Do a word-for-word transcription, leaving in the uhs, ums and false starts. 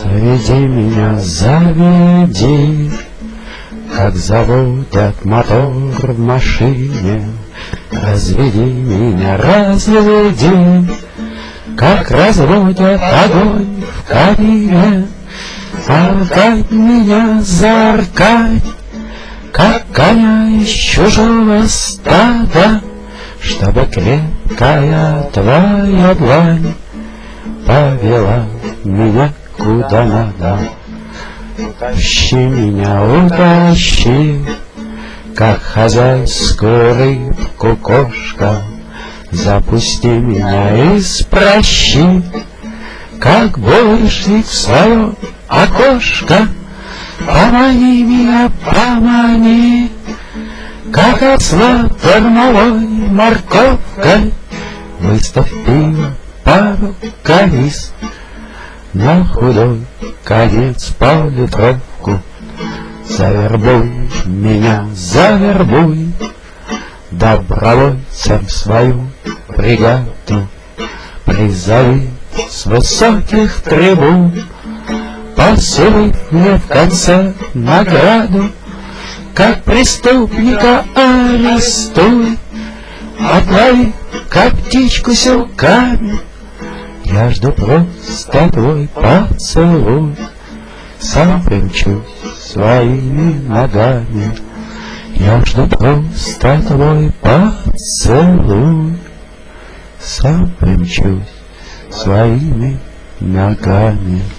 Заведи меня, заведи, как заводят мотор в машине. Разведи меня, разведи, как разводят огонь в камине. Заркать меня, заркать, как коня из чужого стада, чтобы крепкая твоя длань повела меня куда надо. Утащи меня, утащи, как хозяйскую рыбку кошка. Запусти меня и спроси, как булочник в свое окошко. Помани меня, помани, как осла кормовой морковкой. Выставь пиво, пару канис, на худой конец пол-литровку. Завербуй меня, завербуй добровольцем в свою бригаду. Призови с высоких трибун, посулив мне в конце награду. Как преступника арестуй, отлови как птичку силками. Я жду просто твой поцелуй, сам примчусь своими ногами. Я жду просто твой поцелуй, сам примчусь своими ногами.